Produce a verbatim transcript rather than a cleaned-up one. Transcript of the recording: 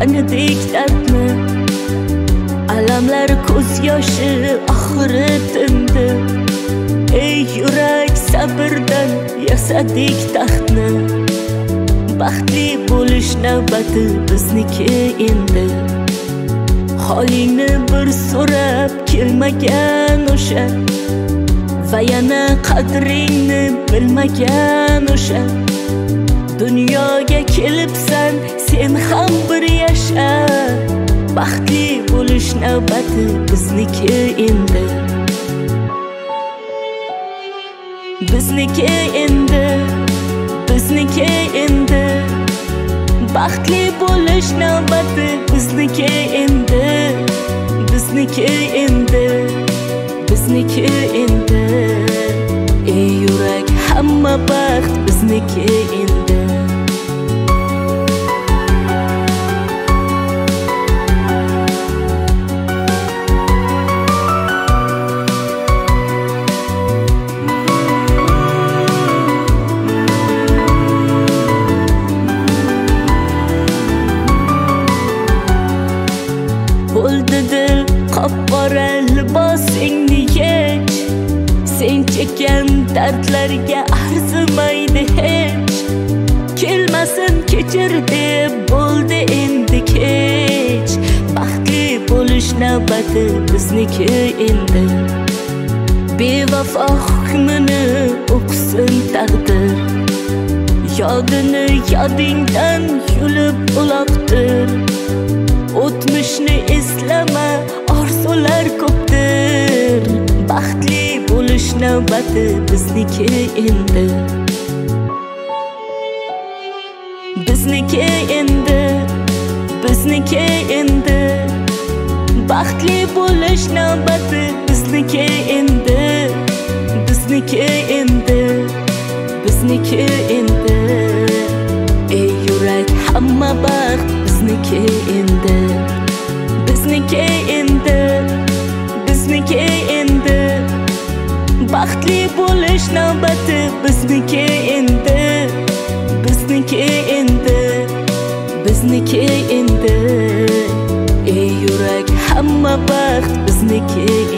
tanidik dardni, alamlar ko'z yoshi oxiri tindi. Ey yurak, sabrdan yasadik taxtni, baxtli bo'lish navbati bizniki endi. Holingni bir so'rab kelmagan o'sha, va yana qadringni bilmagan o'sha. Dunyoga kelibsan sen ham bir yasha, baxtli bo'lish navbati bizniki endi. Bizniki endi, bizniki endi, baxtli bo'lish navbati bizniki endi. Bizniki endi, bizniki endi. Ey yurak, hamma baxt bizniki endi. Bo'ldi dil qop-qora libosingni yech, sen chekkan dardlarga arzimaydi hech. Kelmasin kechir deb bo'ldi endi kech, baxtli bo'lish navbati bizniki endi. Bevafo hukmini o'qsin taqdir, yodini yodingdan yulib uloqtir. O'tmishni eslama, orzular ko'pdir, baxtli bo'lish navbati bizniki endi. Bizniki endi, bizniki endi, baxtli bo'lish navbati bizniki endi. Bizniki endi, bizniki endi. Ey yurak, hamma baxt bizniki endi. Bizniki endi, bizniki endi, baxtli bo'lish navbati bizniki endi. Bizniki endi, bizniki endi. Ey yurak, hamma baxt bizniki